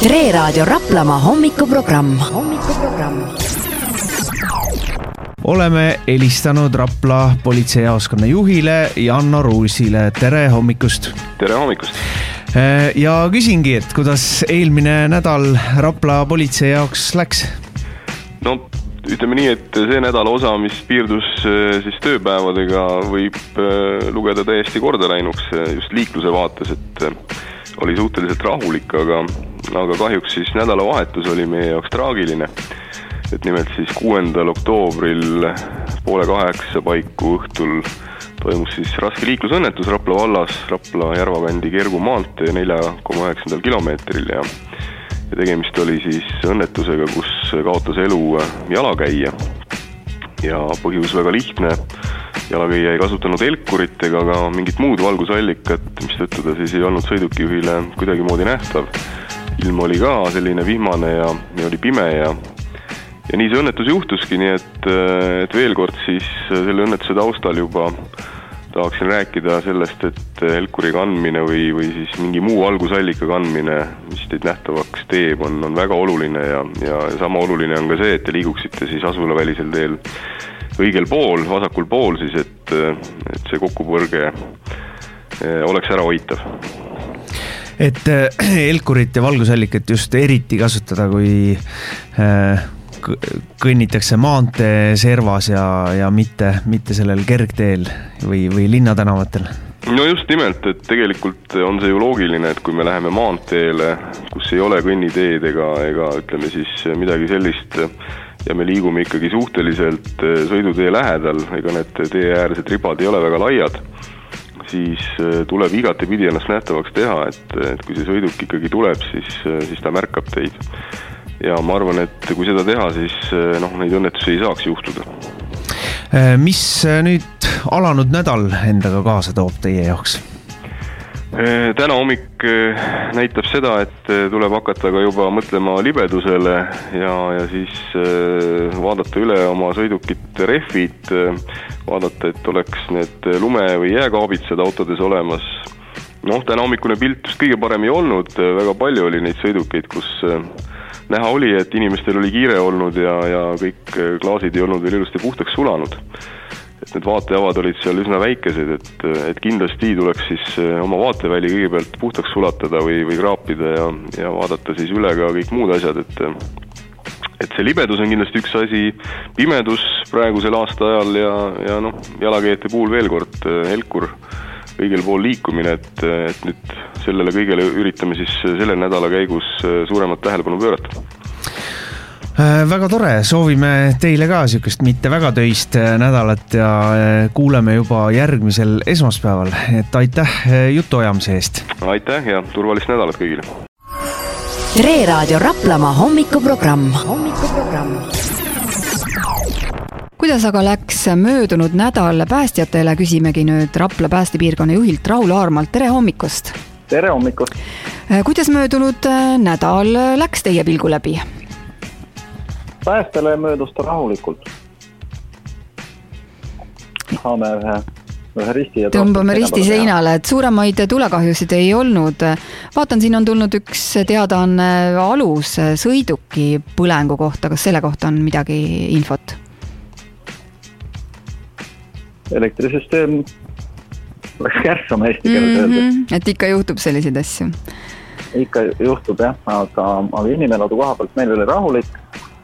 Tre Raadio Raplamaa hommikuprogramm. Oleme helistanud Rapla politseijaoskonna juhile Janno Ruusile. Tere hommikust! Tere hommikust! Ja küsingi, et kuidas eelmine nädal Rapla politsei jaoks läks? No, ütleme nii, et see nädala osa, mis piirdus siis tööpäevadega, võib lugeda täiesti korda läinuks just liikluse vaates, et oli suhteliselt rahulik, aga kahjuks siis nädalavahetus oli meie jaoks traagiline. Et nimelt siis 6. oktoobril 7:30 paiku õhtul toimus siis raske liiklusõnnetus Rapla vallas, Rapla Järvakandi Kergu maantee 4,9 kilomeetril ja tegemist oli siis õnnetusega, kus kaotas elu jalakäija. Ja põhjus väga lihtne, jalakäija ei kasutanud elkurit ega ka mingit muud valgusallikat, mis tõttu ta siis ei olnud sõidukijuhile kuidagi moodi nähtav. Ilm oli ka selline vihmane ja oli pime ja nii see õnnetus juhtuski, nii et veel kord siis selle õnnetuse taustal juba tahaksin rääkida sellest, et elkuri kandmine või siis mingi muu valgusallika kandmine, mis teid nähtavaks teeb, on väga oluline ja sama oluline on ka see, et te liiguksite siis asulavälisel teel õigel pool, vasakul pool siis, et see kokkupõrge oleks ära hoitav. Et elkurit ja valgusallikat just eriti kasutada, kui kõnnitakse maantee servas ja mitte sellel kergteel või linnatänavatel? No just nimelt, et tegelikult on see ju loogiline, et kui me läheme maanteele, kus ei ole kõnniteed ega ütleme siis midagi sellist ja me liigume ikkagi suhteliselt sõidutee lähedal, ega need teeäärsed ribad ei ole väga laiad, siis tuleb igatepidi ennast nähtavaks teha, et kui see sõiduk ikkagi tuleb, siis ta märkab teid. Ja ma arvan, et kui seda teha, siis neid õnnetusi ei saaks juhtuda. Mis nüüd alanud nädal endaga kaasa toob teie jaoks? Täna hommik näitab seda, et tuleb hakata ka juba mõtlema libedusele ja siis vaadata üle oma sõidukit rehvid, vaadata, et oleks need lume- või jääkaabitsad autodes olemas. Täna hommikune pilt just kõige parem ei olnud, väga palju oli neid sõidukeid, kus näha oli, et inimestel oli kiire olnud ja kõik klaasid ei olnud veel ilusti puhtaks sulanud. Et need vaateavad olid seal üsna väikesed, et kindlasti tuleks siis oma vaateväli kõigepealt puhtaks sulatada või kraapida ja vaadata siis üle ka kõik muud asjad, et see libedus on kindlasti üks asi, pimedus praegusel aasta ajal ja jalakäijate puhul veel kord elkur õigel pool liikumine, et nüüd sellele kõigele üritame siis selle nädala käigus suuremat tähelepanu pöörata. Väga tore, soovime teile ka sükest mitte väga töist nädalat ja kuuleme juba järgmisel esmaspäeval, et aitäh jutu ajamise eest. Aitäh ja turvalist nädalat kõigile. Tre Raadio Raplamaa hommikuprogramm. Kuidas aga läks möödunud nädal päästjatele, küsimegi nüüd Rapla päästepiirkonna juhilt Raul Aarmalt. Tere hommikust! Tere hommikust! Kuidas möödunud nädal läks teie pilgu läbi? Päästele möödus ta rahulikult. Saame ühe risti ja tõmbame risti seinale, et suuremaid tulekahjusid ei olnud. Vaatan, siin on tulnud üks teadaanne alus sõiduki põlengu kohta. Kas selle kohta on midagi infot? Elektrisüsteem oleks kärsama eesti keeles öelda. Et ikka juhtub selliseid asju? Ikka juhtub jah, aga inimeludu koha pealt meil oli rahulik.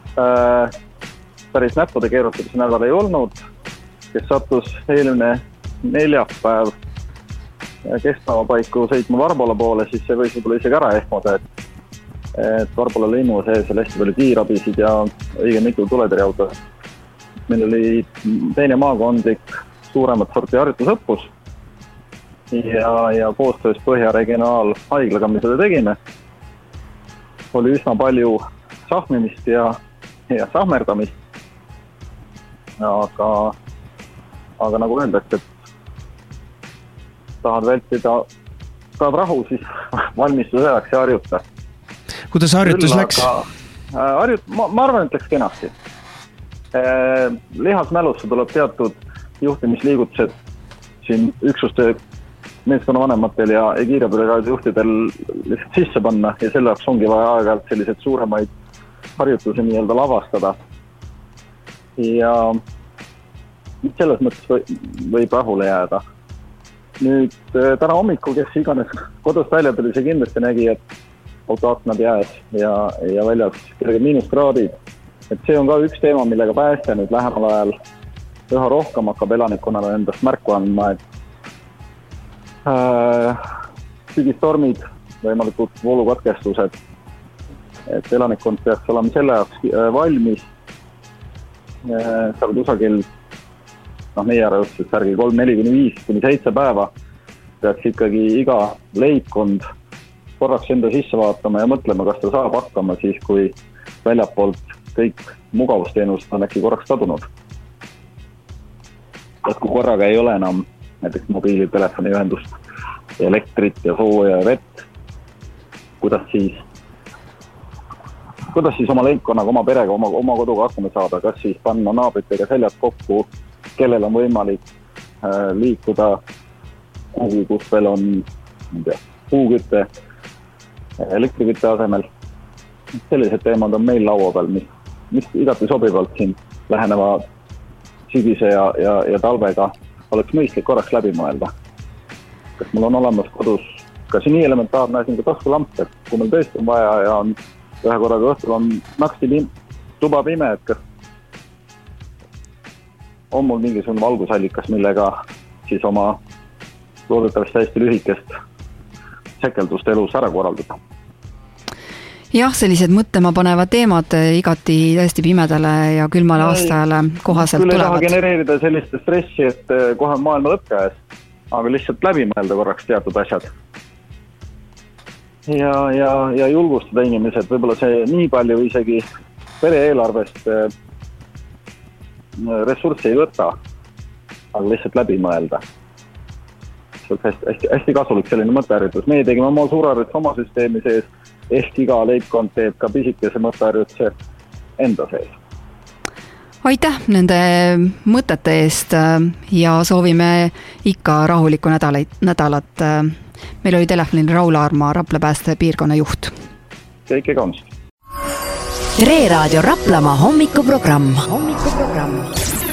Päris näppude keerutamise nädal ei olnud, kes sattus eelmine neljapäev keskpäeva paiku sõitma Varbola poole, siis see võis võib-olla isegi ära ehmuda, et Varbola linnu sees oli hästi palju kiirabisid ja õige mitu tuletõrjeauto. Meil oli teine maakondlik suuremat sorti harjutusõppus ja koostöös Põhja regionaalhaiglaga me seda tegime. Oli üsna palju sahmimist ja sahmerdamist. Aga nagu öeldakse, et tahad vältida ka rahu, siis valmistus ajaks ja harjuta. Kuidas harjutus läks? Ma arvan, et läks kenasti. Lihasmälusse tuleb teatud juhtimisliigutused siin üksuste meeskonnavanematel ja kiirabibrigaadi juhtidel lihtsalt sisse panna ja selle jaoks ongi vaja aeg-ajalt selliseid suuremaid harjutusi nii-öelda lavastada. Ja selles mõttes võib rahule jääda. Nüüd täna hommikul, kes iganes kodust välja tuli, see kindlasti nägi, et autoaknad jääs ja väljas kerged miinuskraadid. Et see on ka üks teema, millega pääste nüüd lähemal ajal üha rohkem hakkab elanikkonnale endast märku andma, et sügistormid, võimalikud voolukatkestused, et elanikkond peaks olema selle jaoks valmis. Seal kusagil meie ära ütles, särgi 3-4-5-7 päeva peaks ikkagi iga leibkond korraks enda sisse vaatama ja mõtlema, kas ta saab hakkama siis, kui väljapoolt kõik mugavusteenust on äkki korraks kadunud. Et kui korraga ei ole enam näiteks mobiilitelefoni ühendust, elektrit ja sooja ja vett, kuidas siis oma leibkonnaga, oma perega, oma koduga hakkama saada, kas siis panna naabritega seljad kokku, kellel on võimalik liikuda kuhugi, kus veel on puukütte, elektrikütte asemel. Sellised teemad on meil laua peal, mis igati sobivalt siin läheneva sügise ja talvega oleks mõistlik korraks läbi mõelda. Kas mul on olemas kodus kas nii elementaarne asi kui taskulamp, et kui meil tõesti on vaja ja on ühe korraga õhtul on naksti tuba pime, et kas on mul mingisugune valgusallikas, millega siis oma loodetavasti hästi lühikest sekeldust elus ära korraldada. Jah, sellised mõtlema panevad teemad igati tõesti pimedale ja külmale aastajale kohaselt tulevad. Küll ei taha genereerida sellist stressi, et kohe maailma lõpp käes, aga lihtsalt läbi mõelda korraks teatud asjad. Ja julgustada inimesed, võib-olla see nii palju isegi pere eelarvest ressurssi ei võta, aga lihtsalt läbi mõelda. See on hästi kasulik selline mõtteharjutus. Meie tegime oma suurharjutus oma süsteemi sees, ehk iga leibkond teeb ka pisikese mõtteharjutuse enda sees. Aitäh nende mõtete eest ja soovime ikka rahulikku nädalat. Meil oli telefonil Raul Aarma, Rapla pääste piirkonna juht. Kõike kaunist. Tre Raadio Raplamaa hommikuprogramm.